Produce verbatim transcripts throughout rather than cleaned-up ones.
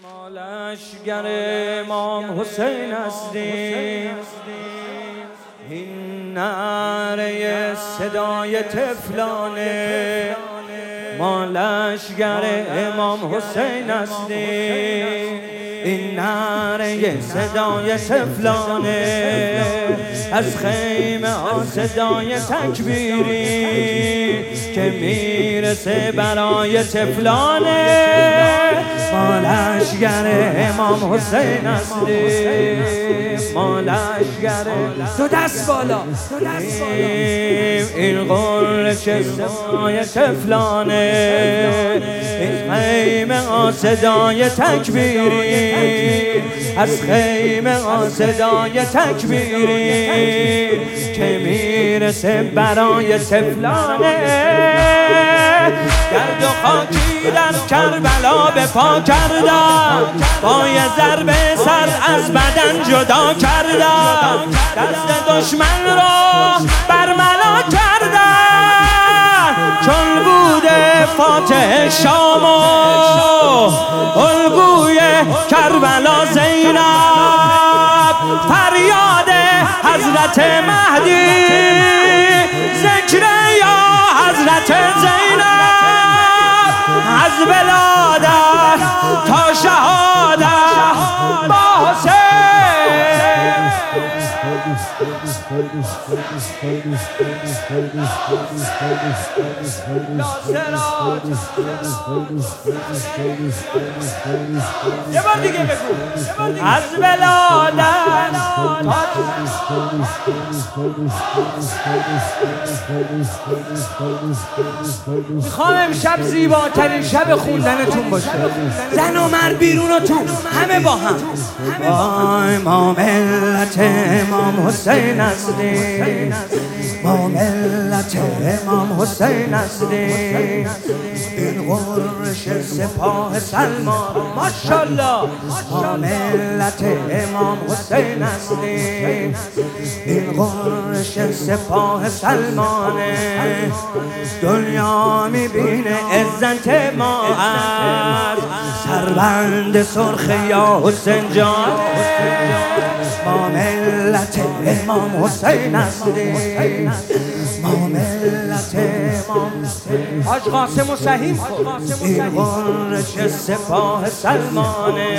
ما لشگر امام حسین هستیم، این نعره صدای طفلانه. ما لشگر امام حسین هستیم، این نعره صدای طفلانه. از خیمه ها صدای تکبیری که میرسه برای طفلانه. ما لشگر امام حسین هستیم، ما لشگر دو دست بالا این قرش صدای طفلانه. این خیمه ها صدای تکبیری، از خیمه ها صدای تکبیری که میرسه برای طفلانه. گرد و خاکی در کربلا به پا کردن، با یه ضربه سر از بدن جدا کردن، دست دشمن را برملا کردن. چون بوده فاتح شام و الگوی کربلا زینب، فریاد حضرت مهدی، ذکر یا حضرت زینب، از ولادت تا شهادت با حسین. یه بار دیگه بگو. از ولادت میخوام امشب زیباترین شب خوندنتون باشه. زن و مرد بیرون و تو همه با هم. وای ما ملت امام حسین هستیم، ما ملت امام حسین هستیم. این قرش سپاه سلمان ماشاءالله، ما ملت امام حسین هستیم. این قرش سپاه سلمانه، دنیا میبینه عزت ما از سربند سرخ یا حسین جان. ما ملت امام حسین هستیم، ما ملت امام حاج قاسم و سهیم. این قرش سپاه سلمانه،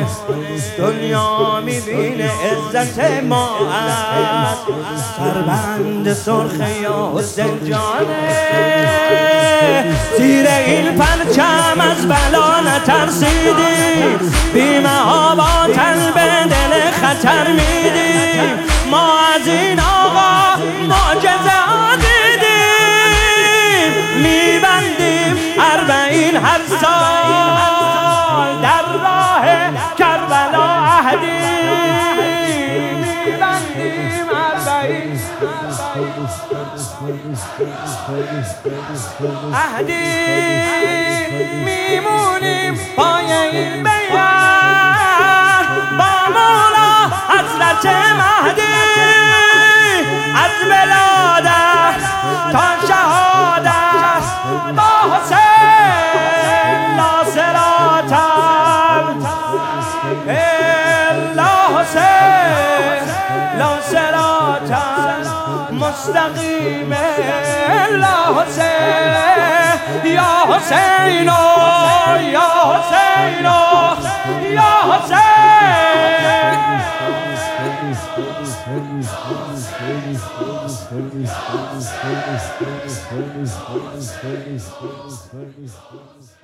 دنیا میبینه عزت ما از سربند سرخ یا حسین جانه. زیر این پرچم از بلا نترسیدیم، بی‌محابا به دل خطر میدیم. ما از این آقا معجزه ها دیدیم، میبندیم اربعین هر سال در راه کربلا عهدی. میبندیم اربعین عهدی، میمونیم پای این بیعت با مولا حضرت مهدی. از ولادت تا شهادت با حسین، لا صراط الا حسین، لا صراط مستقیم الا حسین. یا حسین یا حسین یا حسین.